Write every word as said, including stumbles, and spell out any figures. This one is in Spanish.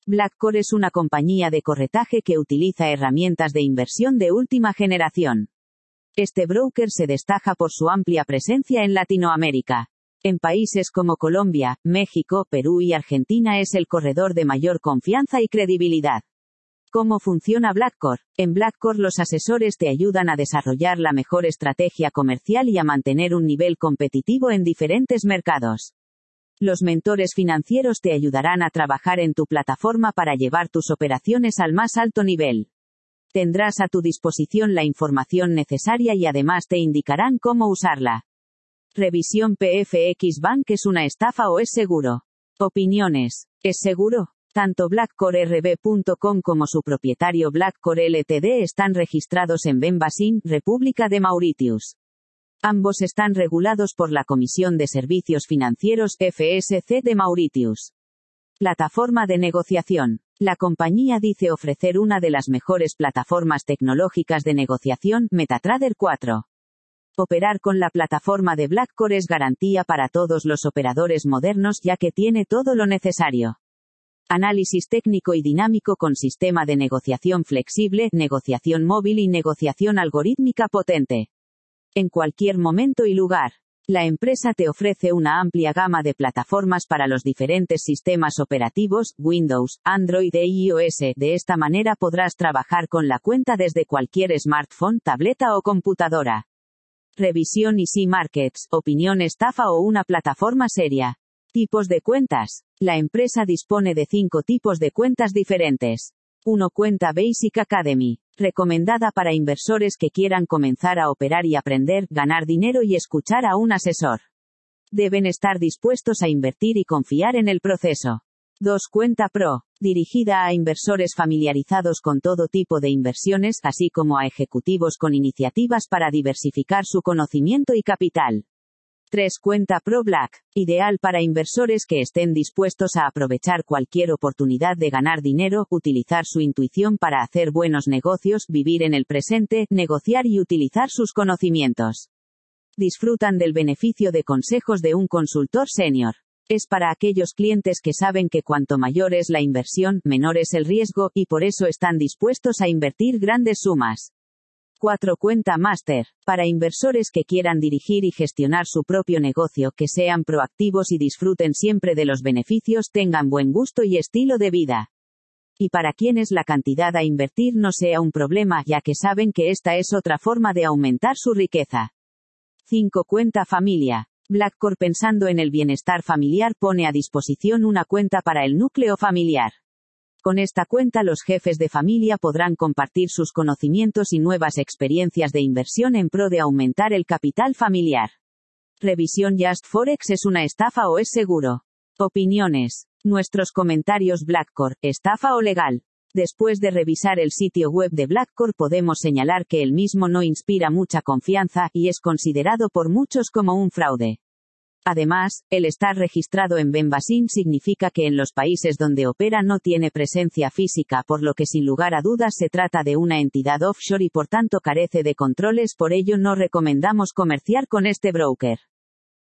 BlackCore es una compañía de corretaje que utiliza herramientas de inversión de última generación. Este broker se destaca por su amplia presencia en Latinoamérica. En países como Colombia, México, Perú y Argentina es el corredor de mayor confianza y credibilidad. ¿Cómo funciona BlackCore? En BlackCore los asesores te ayudan a desarrollar la mejor estrategia comercial y a mantener un nivel competitivo en diferentes mercados. Los mentores financieros te ayudarán a trabajar en tu plataforma para llevar tus operaciones al más alto nivel. Tendrás a tu disposición la información necesaria y además te indicarán cómo usarla. Revisión P F X Bank ¿es una estafa o es seguro? Opiniones. ¿Es seguro? Tanto BlackCore R B punto com como su propietario BlackCore Ltd están registrados en Benbasin, República de Mauritius. Ambos están regulados por la Comisión de Servicios Financieros F S C de Mauritius. Plataforma de negociación. La compañía dice ofrecer una de las mejores plataformas tecnológicas de negociación, MetaTrader cuatro. Operar con la plataforma de BlackCore es garantía para todos los operadores modernos ya que tiene todo lo necesario. Análisis técnico y dinámico con sistema de negociación flexible, negociación móvil y negociación algorítmica potente. En cualquier momento y lugar. La empresa te ofrece una amplia gama de plataformas para los diferentes sistemas operativos, Windows, Android e iOS. De esta manera podrás trabajar con la cuenta desde cualquier smartphone, tableta o computadora. Revisión Easy Markets, opinión estafa o una plataforma seria. Tipos de cuentas. La empresa dispone de cinco tipos de cuentas diferentes. uno Cuenta Basic Academy. Recomendada para inversores que quieran comenzar a operar y aprender, ganar dinero y escuchar a un asesor. Deben estar dispuestos a invertir y confiar en el proceso. dos Cuenta Pro. Dirigida a inversores familiarizados con todo tipo de inversiones, así como a ejecutivos con iniciativas para diversificar su conocimiento y capital. tres Cuenta Pro Black. Ideal para inversores que estén dispuestos a aprovechar cualquier oportunidad de ganar dinero, utilizar su intuición para hacer buenos negocios, vivir en el presente, negociar y utilizar sus conocimientos. Disfrutan del beneficio de consejos de un consultor senior. Es para aquellos clientes que saben que cuanto mayor es la inversión, menor es el riesgo, y por eso están dispuestos a invertir grandes sumas. cuatro Cuenta Master. Para inversores que quieran dirigir y gestionar su propio negocio, que sean proactivos y disfruten siempre de los beneficios, tengan buen gusto y estilo de vida. Y para quienes la cantidad a invertir no sea un problema, ya que saben que esta es otra forma de aumentar su riqueza. cinco Cuenta Familia. BlackCore, pensando en el bienestar familiar, pone a disposición una cuenta para el núcleo familiar. Con esta cuenta los jefes de familia podrán compartir sus conocimientos y nuevas experiencias de inversión en pro de aumentar el capital familiar. Revisión Just Forex ¿es una estafa o es seguro? Opiniones. Nuestros comentarios. BlackCore, ¿estafa o legal? Después de revisar el sitio web de BlackCore podemos señalar que el mismo no inspira mucha confianza, y es considerado por muchos como un fraude. Además, el estar registrado en Benbasin significa que en los países donde opera no tiene presencia física, por lo que sin lugar a dudas se trata de una entidad offshore y por tanto carece de controles, por ello no recomendamos comerciar con este broker.